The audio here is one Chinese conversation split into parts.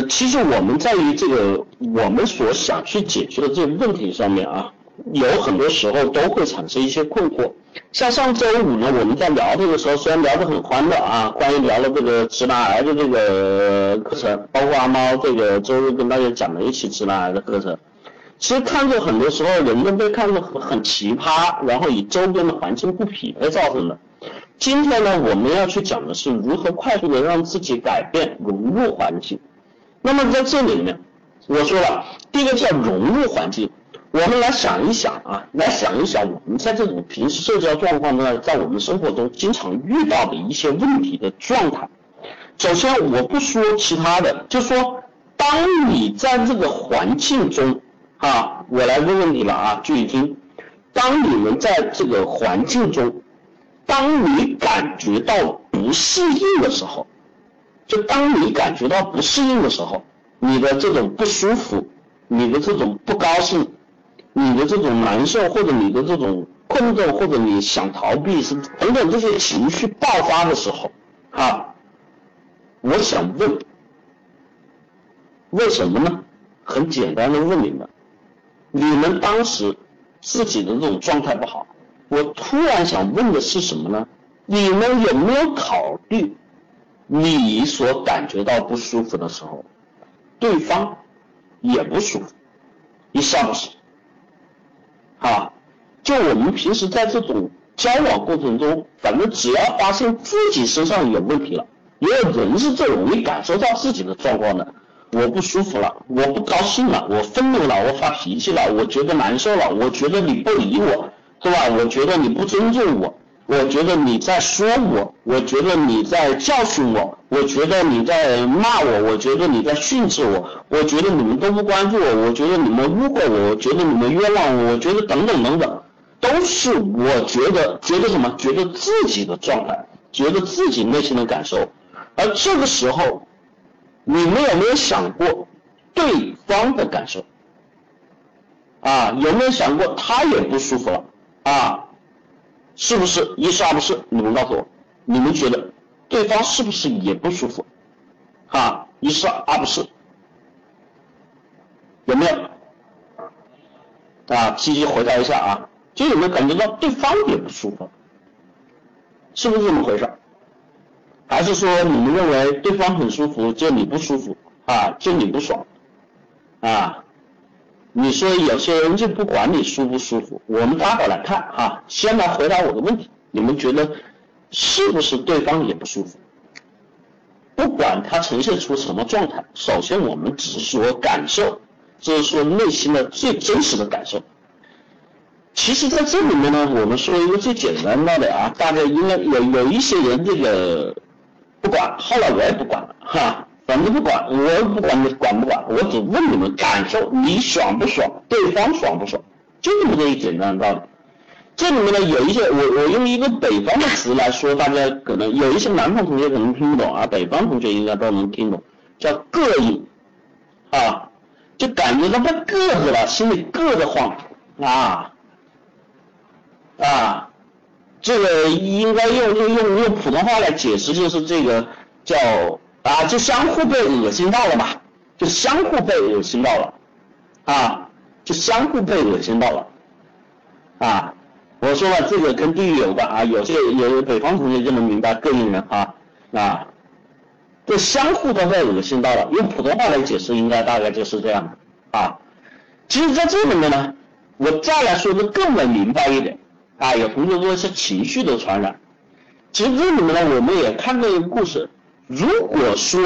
其实我们在于这个我们所想去解决的这个问题上面啊，有很多时候都会产生一些困惑。像上周五呢，我们在聊这个时候，虽然聊得很欢乐啊，关于聊了这个直男癌的这个课程，包括阿猫这个周日跟大家讲了一期直男癌的课程。其实看着很多时候人们被看作很奇葩，然后以周边的环境不匹配造成的。今天呢，我们要去讲的是如何快速的让自己改变，融入环境。那么在这里面，我说了，第一个叫融入环境。我们来想一想啊，我们在这种平时社交状况呢，在我们生活中经常遇到的一些问题的状态。首先，我不说其他的，就说当你在这个环境中啊，我来问问你了啊，注意听。当你们在这个环境中，当你感觉到不适应的时候，就当你感觉到不适应的时候，你的这种不舒服，你的这种不高兴，你的这种难受，或者你的这种困顿，或者你想逃避，是等等这些情绪爆发的时候啊，我想问，为什么呢？很简单的问你们当时自己的这种状态不好，我突然想问的是什么呢？你们有没有考虑你所感觉到不舒服的时候，对方也不舒服，你是不是？啊，就我们平时在这种交往过程中，反正只要发现自己身上有问题了，因为人是最容易感受到自己的状况的。我不舒服了，我不高兴了，我愤怒了，我发脾气了，我觉得难受了，我觉得你不理我，对吧？我觉得你不尊重我，我觉得你在说我，我觉得你在教训我，我觉得你在骂我，我觉得你在训斥我，我觉得你们都不关注我，我觉得你们误会我，我觉得你们冤枉我，我觉得等等等等，都是我觉得什么？觉得自己的状态，觉得自己内心的感受。而这个时候，你们有没有想过对方的感受啊？有没有想过他也不舒服了啊？是不是？一是二不是？你们告诉我，你们觉得对方是不是也不舒服啊？一是二不是？有没有啊？积极回答一下啊！就有没有感觉到对方也不舒服？是不是这么回事？还是说你们认为对方很舒服，就你不舒服啊，就你不爽啊？你说有些人就不管你舒不舒服，我们待会儿来看啊，先来回答我的问题，你们觉得是不是对方也不舒服？不管他呈现出什么状态，首先我们只是说感受，就是说内心的最真实的感受。其实在这里面呢，我们说一个最简单的啊，大概应该有一些人这个不管，后来我也不管了哈，反正不管，我也不管你管不管，我只问你们感受，你爽不爽，对方爽不爽，就这么个简单的道理。这里面呢有一些我用一个北方的词来说，大家可能有一些南方同学可能听不懂啊，北方同学应该都能听懂，叫膈应啊，就感觉到被硌着了，心里硌得慌啊，这个应该用普通话来解释，就是这个叫啊，就相互被恶心到了吧，就相互被恶心到了啊，就相互被恶心到了啊。我说了，这个跟地域有关啊，有北方同学就能明白膈应人啊，就相互都被恶心到了，用普通话来解释，应该大概就是这样的啊。其实在这里面呢，我再来说的更为明白一点。啊，有同学说是情绪的传染，其实这里面呢，我们也看过一个故事。如果说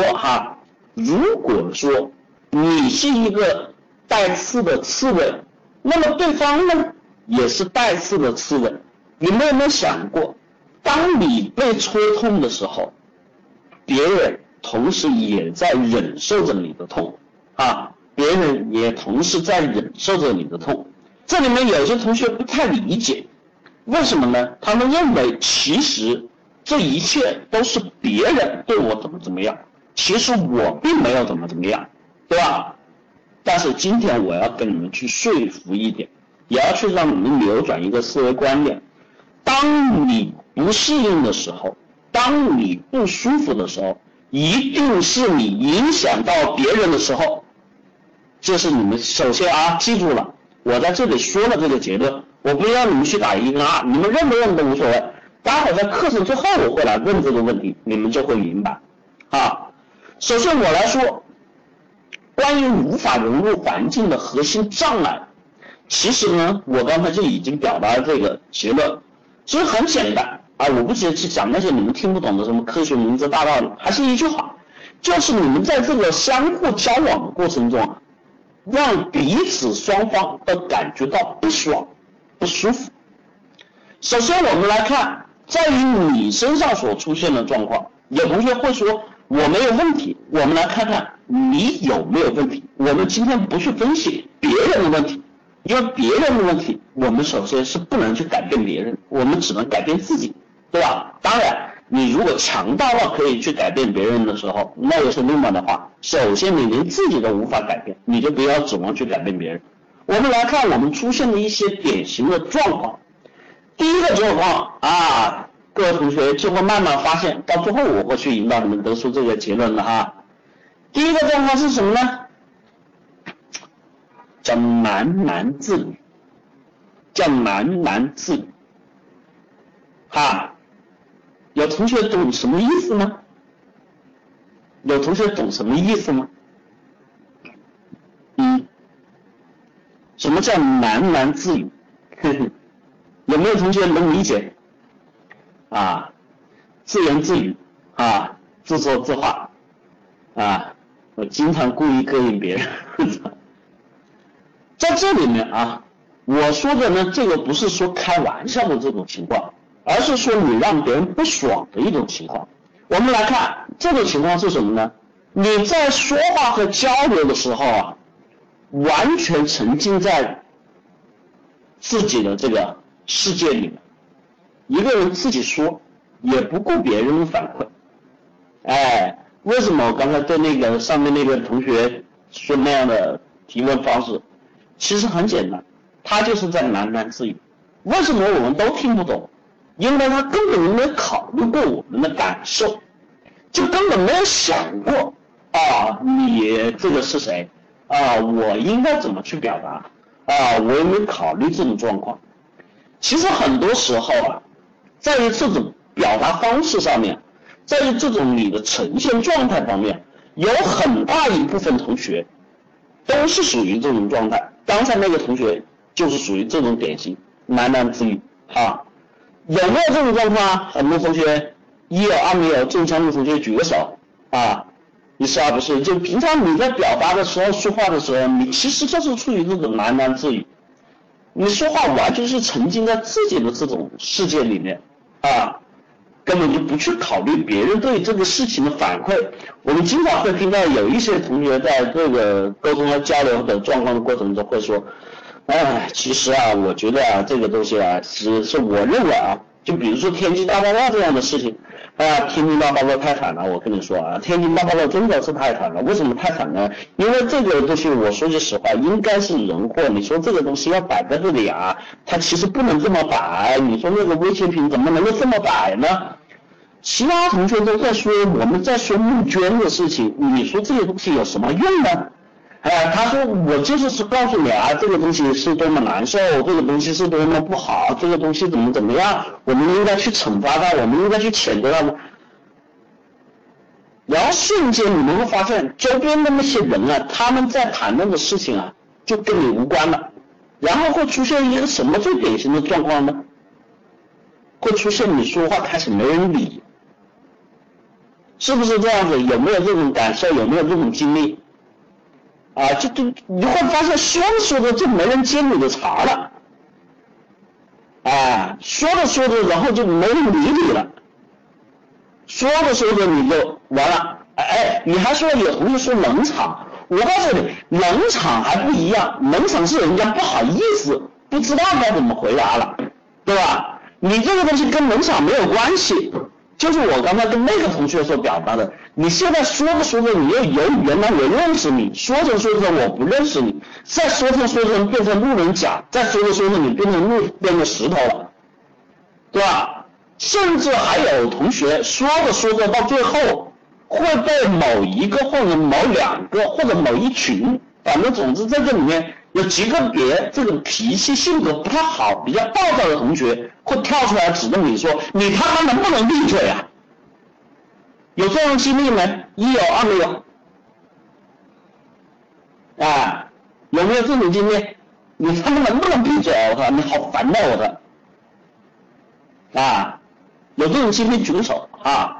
你是一个带刺的刺猬，那么对方呢也是带刺的刺猬，你们有没有想过，当你被戳痛的时候，别人同时也在忍受着你的痛啊，别人也同时在忍受着你的痛。这里面有些同学不太理解。为什么呢？他们认为其实这一切都是别人对我怎么样，其实我并没有怎么样，对吧？但是今天我要跟你们去说服一点，也要去让你们扭转一个思维观念。当你不适应的时候，当你不舒服的时候， 一定是你影响到别人的时候，这是你们首先啊，记住了，我在这里说了这个结论，我不要你们去打一跟二，你们认不认都无所谓。待会儿在课程最后我会来问这个问题，你们就会明白啊。首先我来说，关于无法融入环境的核心障碍，其实呢，我刚才就已经表达了这个结论，其实很简单啊，我不直接去讲那些你们听不懂的什么科学名字大道理，还是一句话，就是你们在这个相互交往的过程中啊，让彼此双方都感觉到不爽、不舒服。首先我们来看，在于你身上所出现的状况，有同学会说我没有问题，我们来看看你有没有问题。我们今天不去分析别人的问题，因为别人的问题我们首先是不能去改变别人，我们只能改变自己，对吧？当然你如果强大到可以去改变别人的时候，那又是另外的话。首先你连自己都无法改变，你就不要指望去改变别人。我们来看我们出现的一些典型的状况。第一个状况啊，各位同学就会慢慢发现，到最后我会去引导你们得出这个结论的哈。第一个状况是什么呢？叫喃喃自语，叫喃喃自语。有同学懂什么意思吗？有同学懂什么意思吗？什么叫喃喃自语？有没有同学能理解？自言自语自说自话我经常故意膈应别人。在这里面我说的呢，这个不是说开玩笑的这种情况，而是说你让别人不爽的一种情况。我们来看这种情况是什么呢？你在说话和交流的时候完全沉浸在自己的这个世界里面，一个人自己说，也不顾别人的反馈。为什么我刚才对那个上面那个同学说那样的提问方式？其实很简单，他就是在喃喃自语。为什么我们都听不懂？因为他根本没有考虑过我们的感受，就根本没有想过你这个是谁我应该怎么去表达我有没有考虑这种状况？其实很多时候在于这种表达方式上面，在于这种你的呈现状态方面，有很大一部分同学都是属于这种状态。刚才那个同学就是属于这种典型喃喃自语有没有这种状况很多同学一有二没有，中枪的同学举个手你是不是？就平常你在表达的时候说话的时候，你其实就是处于这种喃喃自语，你说话完全是沉浸在自己的这种世界里面根本就不去考虑别人对这个事情的反馈。我们经常会听到有一些同学在这个沟通和交流的状况的过程中会说其实我觉得这个东西是我认为就比如说天津大爆炸这样的事情天津大爆炸太惨了，我跟你说天津大爆炸真的是太惨了。为什么太惨呢？因为这个东西我说句实话，应该是人祸。你说这个东西要摆在这里它其实不能这么摆。你说那个危险品怎么能够这么摆呢？其他同学都在说我们在说募捐的事情，你说这个东西有什么用呢？他说我就是告诉你这个东西是多么难受，这个东西是多么不好，这个东西怎么样，我们应该去惩罚他，我们应该去谴责他。然后瞬间你们会发现周边的那些人他们在谈论的事情就跟你无关了。然后会出现一个什么最典型的状况呢？会出现你说话开始没人理，是不是这样子？有没有这种感受？有没有这种经历你会发现说着说着就没人接你的茬了说着说着然后就没人理你了，说着说着你就完了你还说有同学说冷场，我告诉你冷场还不一样，冷场是人家不好意思不知道该怎么回答了，对吧？你这个东西跟冷场没有关系，就是我刚才跟那个同学所表达的，你现在说着说着你又由原来我认识你，说着说着我不认识你，再说着说着变成路人甲，再说着说着你变成石头了，对吧？甚至还有同学说着说着到最后会被某一个或者某两个或者某一群，反正总之在这里面有几个别这种脾气性格不太好、比较暴躁的同学会跳出来指着你说：“你他妈能不能闭嘴啊？”有这种经历没？一有，二没有？啊，有没有这种经历？你他妈能不能闭嘴啊？我靠，你好烦呐！我的啊，有这种经历举个手啊。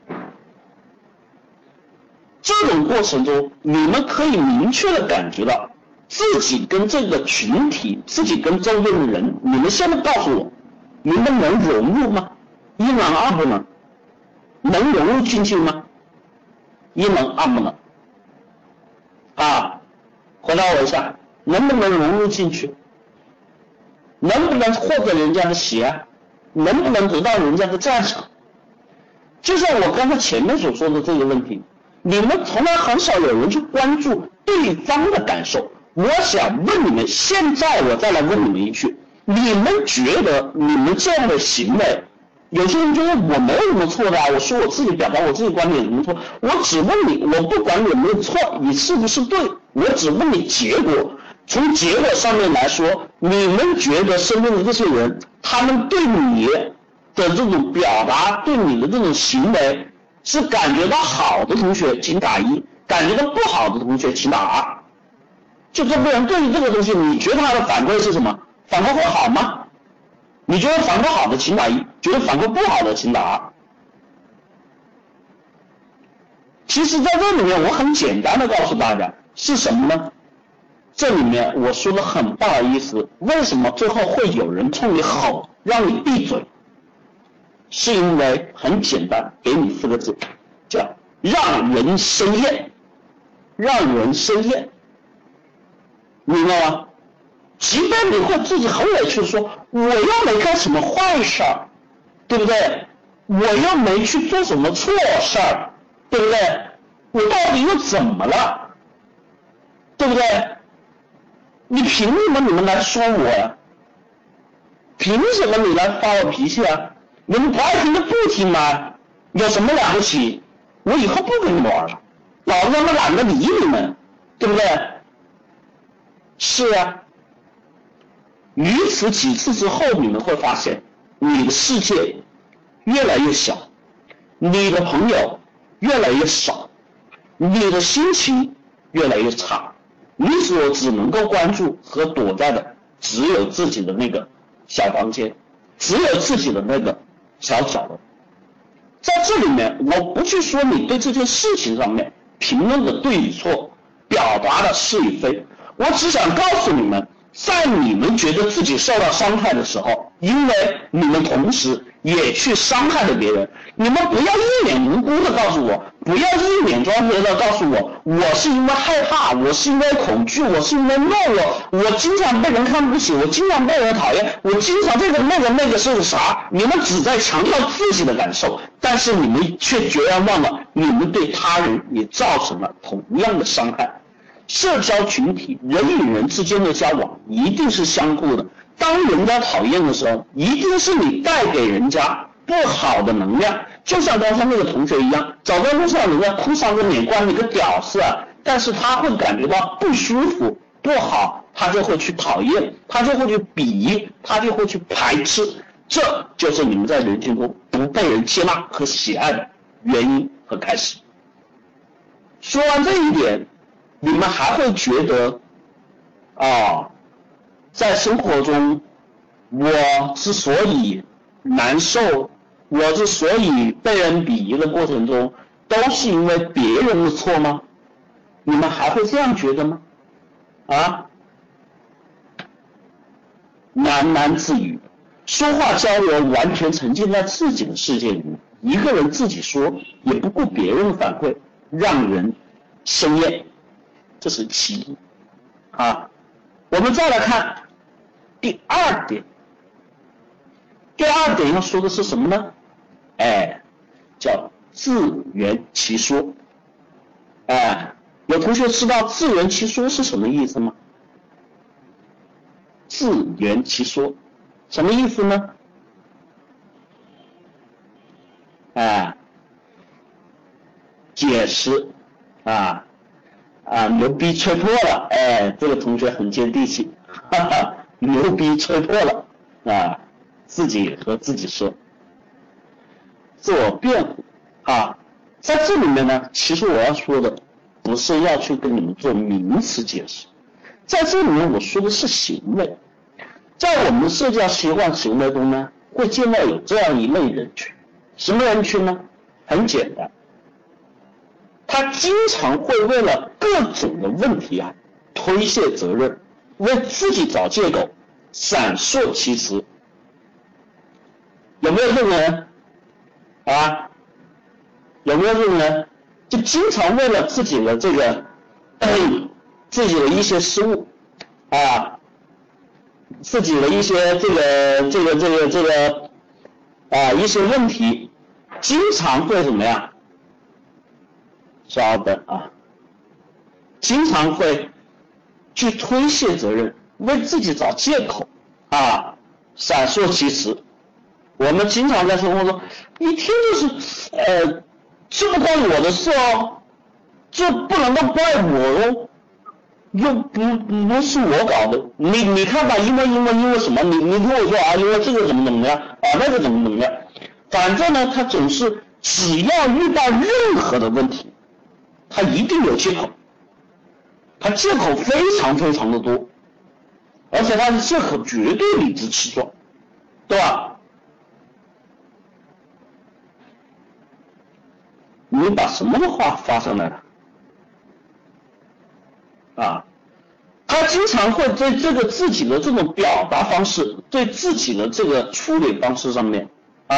这种过程中，你们可以明确的感觉到自己跟这个群体，自己跟周围的人，你们现在告诉我，你们能融入吗？一能，二不能。能融入进去吗？一能，二不能。啊，回答我一下，能不能融入进去？能不能获得人家的喜爱？能不能得到人家的赞赏？就像我刚才前面所说的这个问题，你们从来很少有人去关注对方的感受。我想问你们，现在我再来问你们一句，你们觉得你们这样的行为，有些人觉得我没有什么错的啊，我说我自己表达我自己观点有什么错？我只问你，我不管有没有错，你是不是对，我只问你结果。从结果上面来说，你们觉得身边的这些人，他们对你的这种表达，对你的这种行为是感觉到好的同学请打一，感觉到不好的同学请打二。就这个人对于这个东西，你觉得他的反馈是什么？反馈会好吗？你觉得反馈好的请打一，觉得反馈不好的请打二。其实在这里面我很简单的告诉大家是什么呢？这里面我说的很不好意思，为什么最后会有人冲你吼让你闭嘴？是因为很简单，给你4个字，叫让人生厌。让人生厌，明白吗？即便你会自己很委屈的说，我又没干什么坏事儿，对不对？我又没去做什么错事儿，对不对？我到底又怎么了？对不对？你凭什么你们来说我呀？凭什么你来发我脾气啊？你们不爱听就不听嘛，有什么了不起？我以后不跟你们玩了，老子他妈懒得理你们，对不对？是啊，于此几次之后，你们会发现你的世界越来越小，你的朋友越来越少，你的心情越来越差，你所只能够关注和躲在的只有自己的那个小房间，只有自己的那个小角落。在这里面，我不去说你对这件事情上面评论的对与错，表达的是与非，我只想告诉你们，在你们觉得自己受到伤害的时候，因为你们同时也去伤害了别人，你们不要一脸无辜的告诉我，不要一脸装逼的告诉我，我是因为害怕，我是因为恐惧，我是因为懦弱，我经常被人看不起，我经常被人讨厌，我经常这个那个是啥？你们只在强调自己的感受，但是你们却决然忘了，你们对他人也造成了同样的伤害。社交群体，人与人之间的交往一定是相互的，当人家讨厌的时候，一定是你带给人家不好的能量，就像刚才那个同学一样，走在路上人家哭丧着脸关你个屌丝啊，但是他会感觉到不舒服不好，他就会去讨厌，他就会去鄙夷，他就会去排斥，这就是你们在人群中不被人接纳和喜爱的原因和开始。说完这一点，你们还会觉得在生活中我之所以难受，我之所以被人鄙夷的过程中都是因为别人的错吗？你们还会这样觉得吗？喃喃自语，说话交流完全沉浸在自己的世界里面，一个人自己说，也不顾别人的反馈，让人生厌。这是其一我们再来看第二点。第二点要说的是什么呢？叫自圆其说。有同学知道自圆其说是什么意思吗？自圆其说什么意思呢？解师牛逼吹破了，这个同学很接地气，哈哈，牛逼吹破了自己和自己说，自我辩护在这里面呢，其实我要说的不是要去跟你们做名词解释，在这里面我说的是行为。在我们社交习惯行为中呢，会见到有这样一类人群，什么人群呢？很简单，他经常会为了各种的问题推卸责任，为自己找借口，闪烁其词。有没有这种人有没有这种人？就经常为了自己的这个自己的一些失误自己的一些一些问题，经常会怎么样？稍等经常会去推卸责任，为自己找借口闪烁其词。我们经常在生活中一听就是这不关我的事这不能够怪我又不是我搞的，你看吧，因为什么？你跟我说因为这个怎么样那个怎么样，反正呢，他总是只要遇到任何的问题，他一定有借口，他借口非常非常的多，而且他的借口绝对理直气壮，对吧？你把什么的话发上来了他经常会对这个自己的这种表达方式，对自己的这个处理方式上面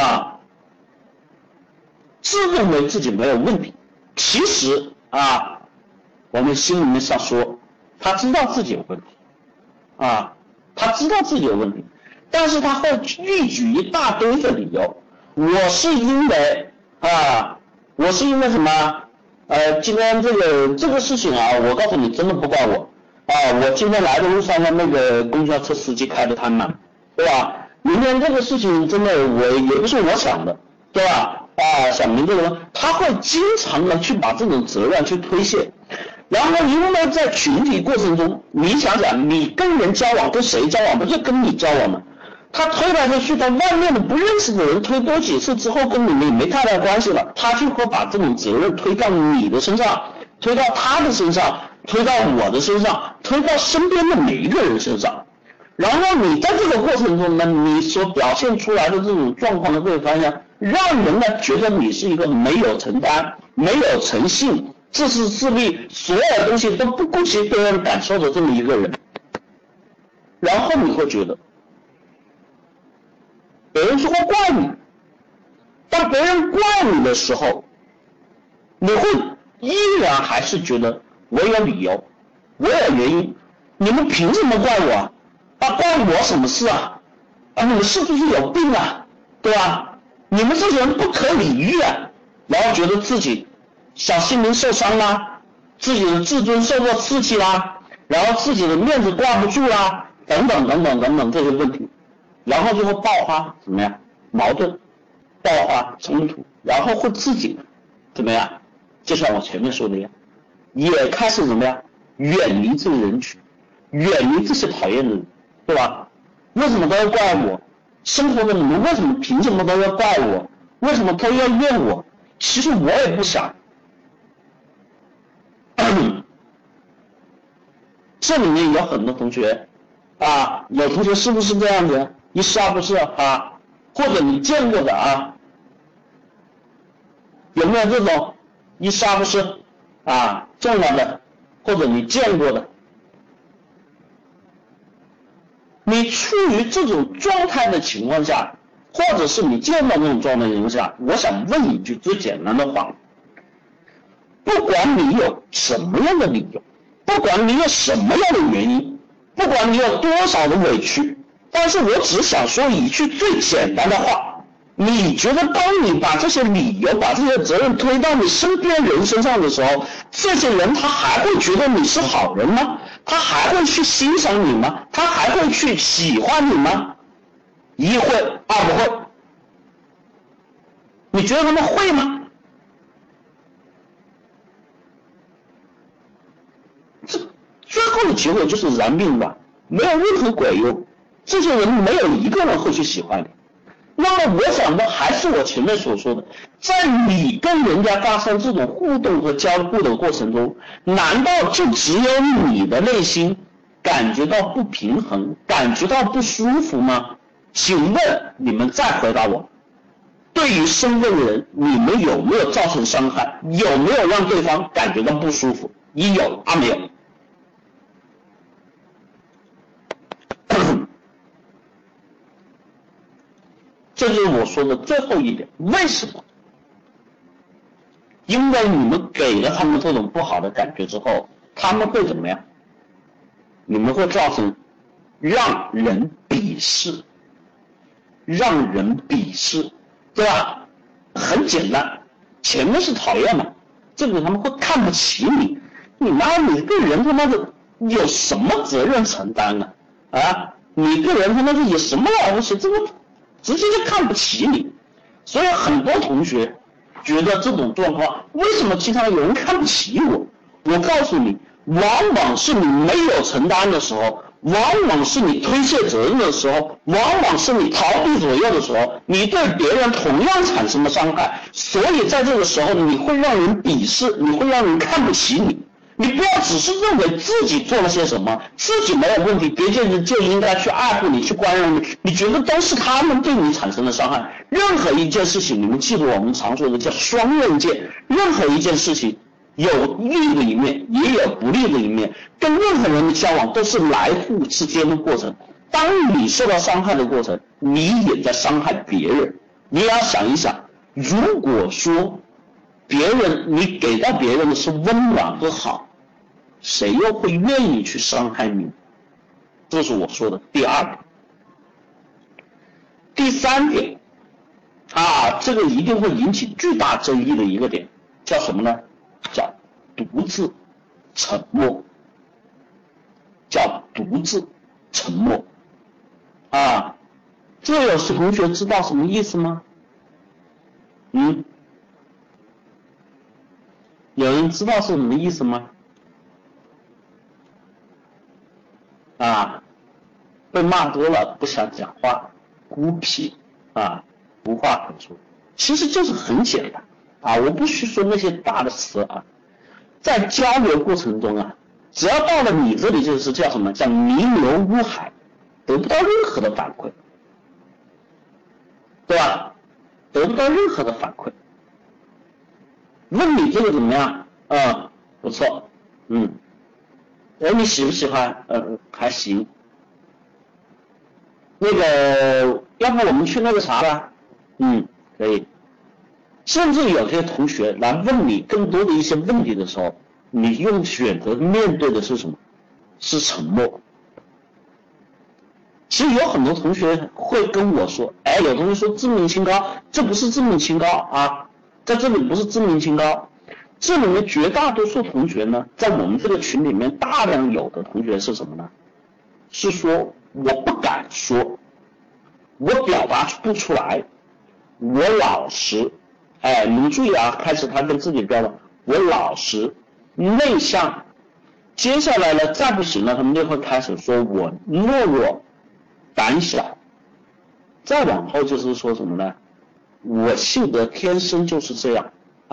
自认为自己没有问题，其实我们心里面想说，他知道自己有问题他知道自己有问题，但是他会列举一大堆的理由，我是因为什么今天这个事情我告诉你真的不怪我我今天来的路上的那个公交车司机开的太慢，对吧？明天这个事情真的也不是我想的，对吧？想明这个，他会经常的去把这种责任去推卸，然后因为在群体过程中，你想想，你跟人交往，跟谁交往？不就跟你交往吗？他推来推去，到外面的不认识的人推多几次之后，跟你没太大关系了，他就会把这种责任推到你的身上，推到他的身上，推到我的身上，推到身边的每一个人身上。然后你在这个过程中呢，你所表现出来的这种状况呢，会发现让人呢觉得你是一个没有承担、没有诚信、自私自利，所有东西都不顾及别人感受的这么一个人。然后你会觉得别人就会怪你，当别人怪你的时候，你会依然还是觉得我有理由，我有原因，你们凭什么怪我怪我什么事你们是不是有病对吧？你们这些人不可理喻然后觉得自己小心灵受伤自己的自尊受到刺激然后自己的面子挂不住等等这些问题，然后就会爆发怎么样矛盾，爆发冲突，然后会自己怎么样，就像我前面说的一样，也开始怎么样远离这个人群，远离这些讨厌的人，对吧？为什么都要怪我？生活的你们为什么凭什么都要怪我？为什么都要怨我？其实我也不想这里面有很多同学有同学是不是这样子？一是不是或者你见过的有没有这种一是不是见到的，或者你见过的？你处于这种状态的情况下，或者是你见到这种状态的情况下，我想问一句最简单的话，不管你有什么样的理由，不管你有什么样的原因，不管你有多少的委屈，但是我只想说一句最简单的话，你觉得当你把这些理由，把这些责任推到你身边人身上的时候，这些人他还会觉得你是好人吗？他还会去欣赏你吗？他还会去喜欢你吗？一会，二不会。你觉得他们会吗？ 后的结果就是燃命吧，没有任何鬼用，这些人没有一个人会去喜欢你。那么我想的还是我前面所说的，在你跟人家发生这种互动和交互的过程中，难道就只有你的内心感觉到不平衡，感觉到不舒服吗？请问你们再回答我，对于身边的人，你们有没有造成伤害？有没有让对方感觉到不舒服？一有，二没有。这就是我说的最后一点，为什么？因为你们给了他们这种不好的感觉之后，他们会怎么样？你们会造成让人鄙视，让人鄙视，对吧？很简单，前面是讨厌嘛，这个他们会看不起你，你个人他妈的有什么责任承担呢？啊，你个人他妈的有什么了不起？这个直接就看不起你，所以很多同学觉得这种状况，为什么经常有人看不起我？我告诉你，往往是你没有承担的时候，往往是你推卸责任的时候，往往是你逃避左右的时候，你对别人同样产生了伤害，所以在这个时候你会让人鄙视，你会让人看不起你。你不要只是认为自己做了些什么，自己没有问题，别人就应该去爱护你，去宽容你，你觉得都是他们对你产生的伤害。任何一件事情，你们记住我们常说的叫双刃剑，任何一件事情有利的一面，也有不利的一面，跟任何人的交往都是来互之间的过程。当你受到伤害的过程，你也在伤害别人。你也要想一想，如果说别人你给到别人的是温暖和好，谁又会愿意去伤害你？这是我说的第二点。第三点这个一定会引起巨大争议的一个点，叫什么呢？叫独自沉默。叫独自沉默。这有同学知道什么意思吗？有人知道是什么意思吗？被骂多了不想讲话，孤僻无话可说。其实就是很简单我不需说那些大的词在交流过程中只要到了你这里就是叫什么？叫弥留乌海，得不到任何的反馈，对吧？得不到任何的反馈。问你这个怎么样？不错。你喜不喜欢？还行。那个，要不我们去那个啥吧？可以。甚至有些同学来问你更多的一些问题的时候，你选择面对的是什么？是沉默。其实有很多同学会跟我说，有同学说自命清高，这不是自命清高在这里不是自命清高。这里面绝大多数同学呢，在我们这个群里面大量有的同学是什么呢？是说我不敢说，我表达不出来，我老实。你们注意开始他跟自己标了，我老实内向。接下来呢，再不行了，他们就会开始说我懦弱胆小。再往后就是说什么呢？我性格天生就是这样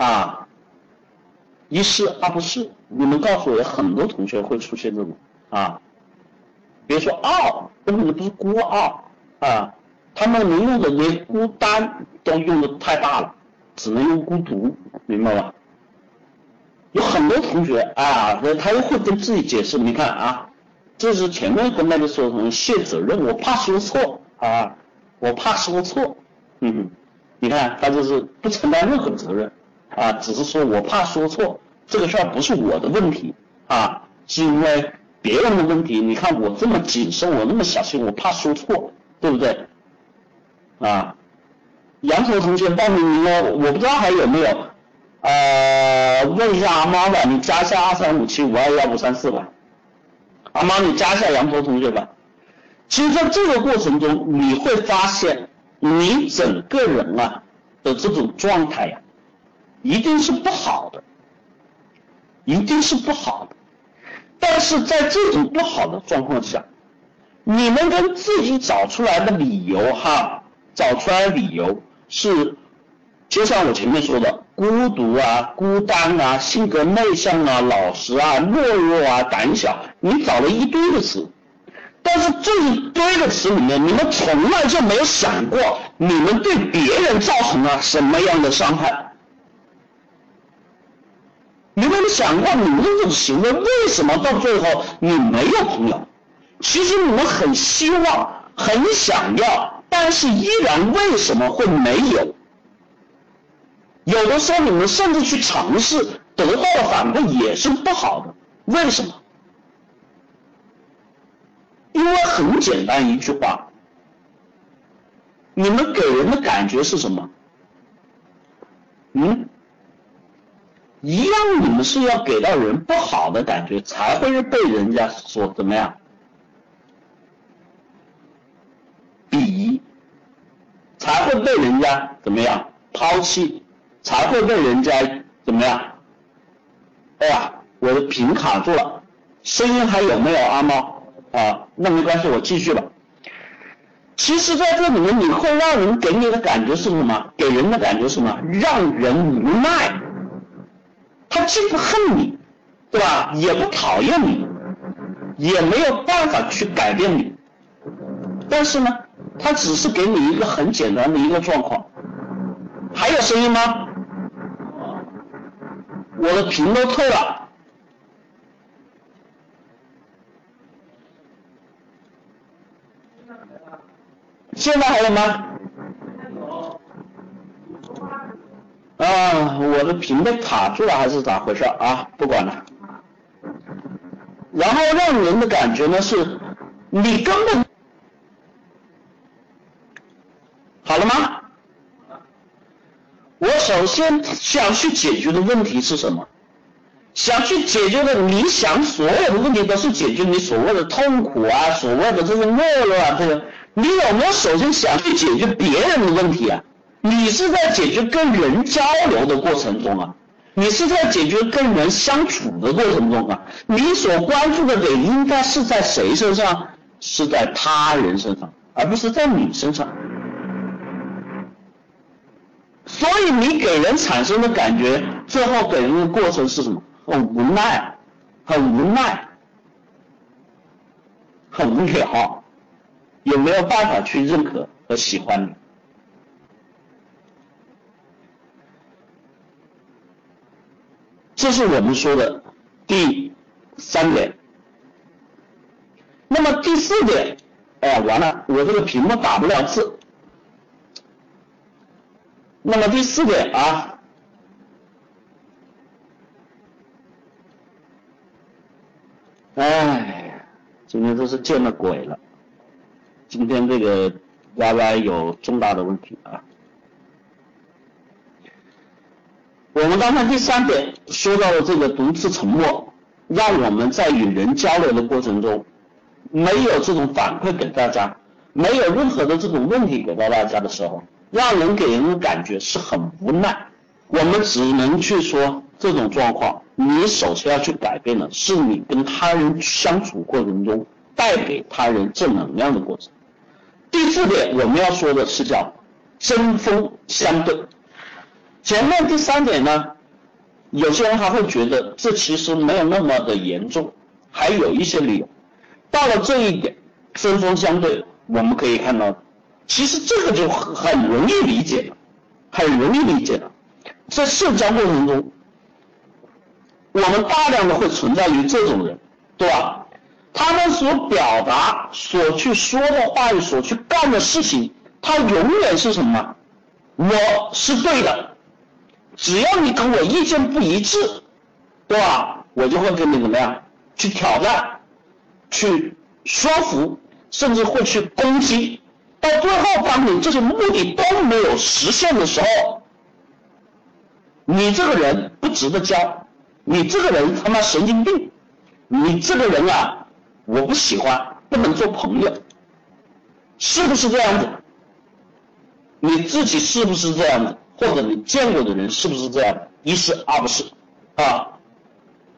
一是二不是。你们告诉我，有很多同学会出现这种别说傲，根本就不是孤傲他们能用的连孤单都用的太大了，只能用孤独，明白吧？有很多同学他又会跟自己解释，你看这是前面跟那个说什么卸责任，我怕说错我怕说错。你看他就是不承担任何责任只是说我怕说错，这个事儿不是我的问题是因为别人的问题。你看我这么谨慎，我那么小心，我怕说错，对不对杨头同学报名了，我不知道还有没有问一下阿猫吧，你加一下2357521534吧。阿猫你加一下杨头同学吧。其实在这个过程中，你会发现你整个人的这种状态一定是不好的，一定是不好的。 但是在这种不好的状况下，你们跟自己找出来的理由找出来的理由是，就像我前面说的，孤独啊、孤单啊、性格内向啊、老实啊、懦弱啊、胆小，你找了一堆的词，但是这一堆的词里面，你们从来就没有想过你们对别人造成了什么样的伤害。你们想过你们这种行为为什么到最后你没有朋友？其实你们很希望、很想要，但是依然为什么会没有？有的时候你们甚至去尝试，得到的反馈也是不好的。为什么？因为很简单一句话，你们给人的感觉是什么？一样你们是要给到人不好的感觉，才会被人家所怎么样鄙夷，才会被人家怎么样抛弃，才会被人家怎么样。哎呀，我的屏卡住了，声音还有没有阿猫啊？那没关系，我继续吧。其实在这里面，你会让人给你的感觉是什么？给人的感觉是什么？让人无奈。他既不恨你，对吧？也不讨厌你，也没有办法去改变你。但是呢，他只是给你一个很简单的一个状况。还有声音吗？我的屏都退了。现在还有吗？我的屏被卡住了还是咋回事啊？不管了。然后让人的感觉呢是，你根本好了吗？我首先想去解决的问题是什么？想去解决的，你想所有的问题都是解决你所谓的痛苦啊，所谓的这个懦弱啊，这个你有没有首先想去解决别人的问题啊？你是在解决跟人交流的过程中啊，你是在解决跟人相处的过程中啊，你所关注的点应该是在谁身上？是在他人身上，而不是在你身上。所以你给人产生的感觉，最后给人的过程是什么？很无奈，很无奈，很无聊，也没有办法去认可和喜欢你。这是我们说的第3点。那么第4点，完了，我这个屏幕打不了字。那么第4点啊，今天真是见了鬼了，今天这个 YY 有重大的问题啊。我们刚才第3点说到了这个独自沉默，让我们在与人交流的过程中，没有这种反馈给大家，没有任何的这种问题给到大家的时候，让人给人的感觉是很无奈。我们只能去说这种状况，你首先要去改变的是你跟他人相处过程中带给他人正能量的过程。第4点我们要说的是叫针锋相对。前面第3点呢，有些人还会觉得这其实没有那么的严重，还有一些理由。到了这一点，针锋相对，我们可以看到，其实这个就很容易理解了，很容易理解了。在社交过程中，我们大量的会存在于这种人，对吧？他们所表达、所去说的话语、所去干的事情，他永远是什么？我是对的。只要你跟我意见不一致，对吧？我就会跟你怎么样去挑战，去说服，甚至会去攻击。到最后，当你这些目的都没有实现的时候，你这个人不值得交，你这个人他妈神经病，你这个人啊，我不喜欢，不能做朋友，是不是这样子？你自己是不是这样子？或者你见过的人是不是这样的？一是，二不是啊。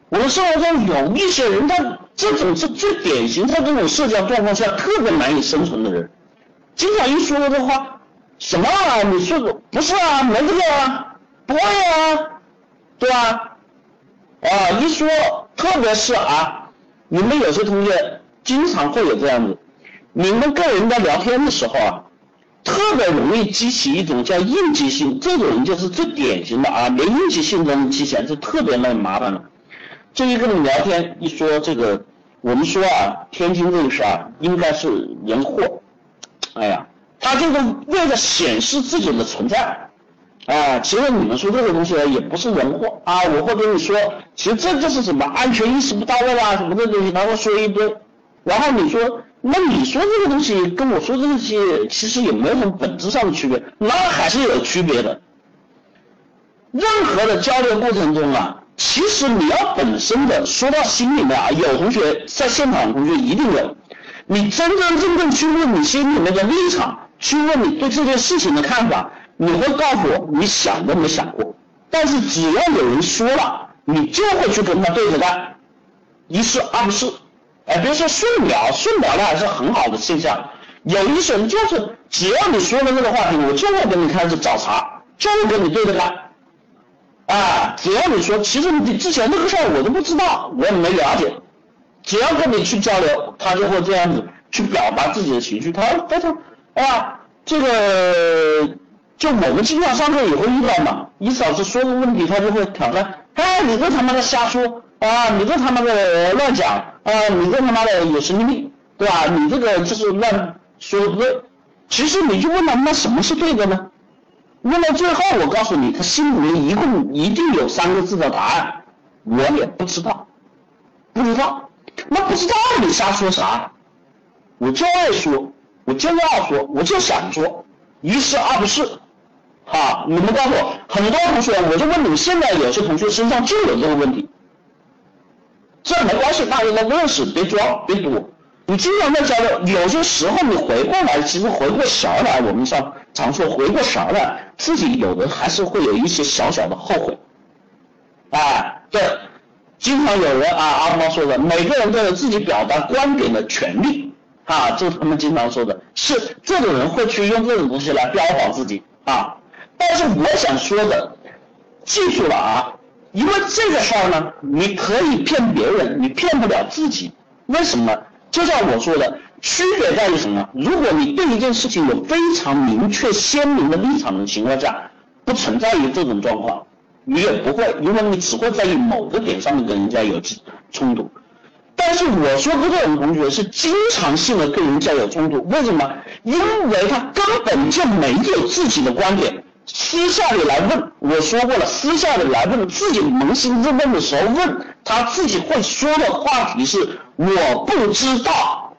我的生活中有一些人，他这种是最典型，在这种社交状况下特别难以生存的人，经常一说这话，什么啊？你说的不是啊，没这个啊，不会啊，对吧？一说，特别是你们有些同学经常会有这样子，你们跟人家聊天的时候特别容易激起一种叫应激性，这种人就是最典型的连应激性都能激起来，就特别那麻烦了。这一跟你聊天一说这个，我们说天津这个事应该是人祸，他这个为了显示自己的存在其实你们说这个东西也不是人祸我会跟你说，其实这就是什么安全意识不到位什么这东西，他会说一堆，然后你说，那你说这个东西跟我说这个东西其实也没有什么本质上的区别，那还是有区别的。任何的交流过程中其实你要本身的说到心里面有同学在现场的同学一定有，你真真正正去问你心里面的立场，去问你对这件事情的看法，你会告诉我你想都没想过，但是只要有人说了，你就会去跟他对着干，一是二不是。比如说顺聊的还是很好的现象，有一些人就是只要你说的这个话题，我就会跟你开始找茬，就会跟你对着干只要你说其实你之前这个事儿我都不知道，我也没了解，只要跟你去交流，他就会这样子去表达自己的情绪，他非常这个就我们经常上课也会遇到嘛，一老师说个问题他就会挑战，你这他妈的瞎说你这他妈的乱讲你这他妈的有神经病，对吧？你这个就是乱说不对。其实你就问他，那什么是对的呢？问到最后我告诉你，他心里面一定有3个字的答案，我也不知道。那不知道你瞎说啥，我就爱说，我就要说，我就想说，一是二不是你们告诉我，很多同学我就问你们，现在有些同学身上就有这个问题，这没关系，大家都认识，别装别躲，你经常在交流，有些时候你回过来，其实回过神来，我们常说回过神来，自己有的还是会有一些小小的后悔对，经常有人阿猫说的，每个人都有自己表达观点的权利这是他们经常说的，是这种人会去用这种东西来标榜自己但是我想说的，记住了因为这个事儿呢，你可以骗别人，你骗不了自己。为什么？就像我说的，区别在于什么？如果你对一件事情有非常明确鲜明的立场的情况下，不存在于这种状况，你也不会，因为你只会在于某个点上面跟人家有冲突。但是我说的这种同学是经常性的跟人家有冲突，为什么？因为他根本就没有自己的观点，私下里来问，我说过了，私下里来问，自己扪心自问的时候问，他自己会说的话题是我不知道，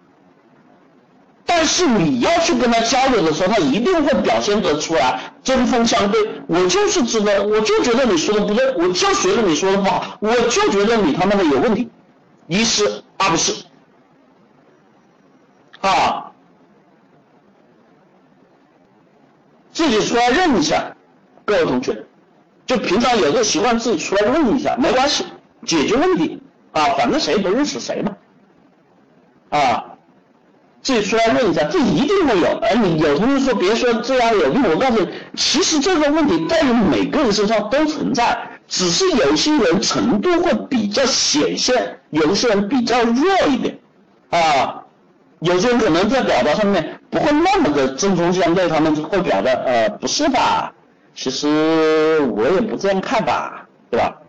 但是你要去跟他交流的时候，他一定会表现得出来，针锋相对，我就是知道，我就觉得你说的不对，我就觉得你说的不好，我就觉得你他妈的有问题，一是二不是自己出来认一下，各位同学，就平常有个习惯自己出来认一下，没关系，解决问题反正谁不认识谁嘛自己出来认一下，这一定会有。你有同学说别说这样有病，我告诉你，其实这个问题在于每个人身上都存在，只是有些人程度会比较显现，有些人比较弱一点有些人可能在表达上面不会那么的针锋相对，他们会表达不是吧，其实我也不这样看吧，对吧？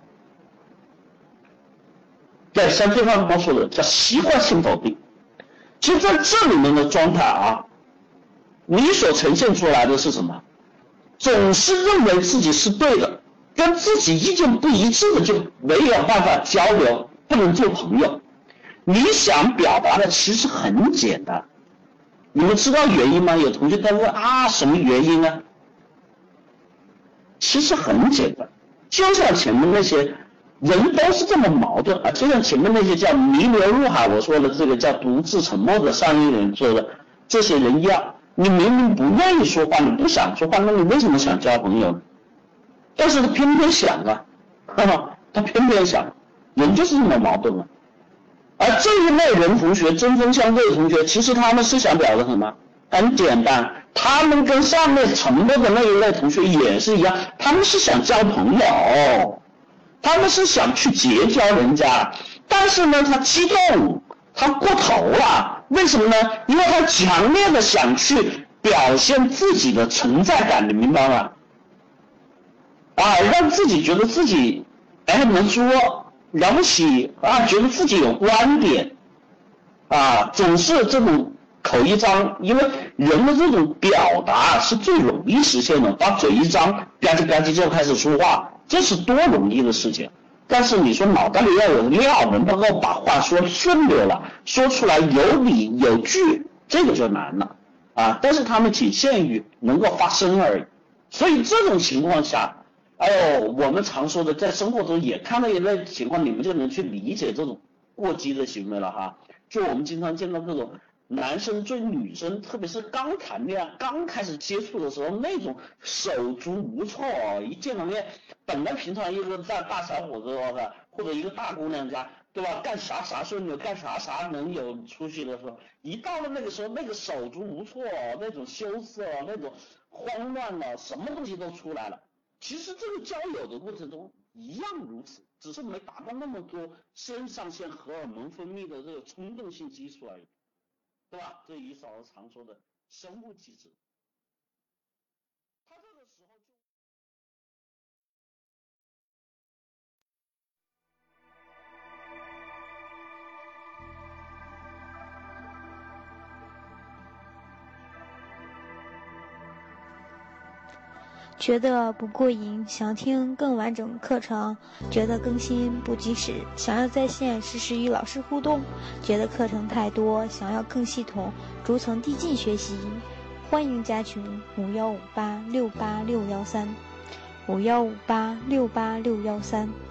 对，像这方面说的叫习惯性否定。其实在这里面的状态你所呈现出来的是什么？总是认为自己是对的，跟自己意见不一致的就没有办法交流，不能做朋友。你想表达的其实很简单，你们知道原因吗？有同学在问什么原因呢？其实很简单，就像前面那些人都是这么矛盾就像前面那些叫弥留入海，我说的这个叫独自沉默的上一人说的这些人一样，你明明不愿意说话，你不想说话，那你为什么想交朋友呢？但是他偏偏想他偏偏想， 人就是这么矛盾啊。而这一类人同学，针锋相对的同学，其实他们是想表达什么？很简单，他们跟上面沉默的那一类同学也是一样，他们是想交朋友，他们是想去结交人家，但是呢，他激动，他过头了，为什么呢？因为他强烈的想去表现自己的存在感，你明白吗？让自己觉得自己能说了不起觉得自己有观点总是这种口一张，因为人的这种表达是最容易实现的，把嘴一张吧唧吧唧就开始说话，这是多容易的事情。但是你说脑袋里要有料，能够把话说顺溜了，说出来有理有据，这个就难了但是他们仅限于能够发声而已。所以这种情况下，我们常说的在生活中也看到一类情况，你们就能去理解这种过激的行为了哈。就我们经常见到这种男生追女生，特别是刚谈恋爱刚开始接触的时候，那种手足无措一见到面，本来平常一个大小伙子或者一个大姑娘家，对吧，干啥顺溜，干啥能有出息的时候，一到了那个时候，那个手足无措那种羞涩那种慌乱了，什么东西都出来了。其实这个交友的过程中一样如此，只是没达到那么多肾上腺荷尔蒙分泌的这个冲动性激素而已，对吧？这于嫂子常说的生物机制。他这个时候就觉得不过瘾，想听更完整课程，觉得更新不及时，想要在线实时与老师互动，觉得课程太多，想要更系统逐层递进学习，欢迎加群51586861351558686113。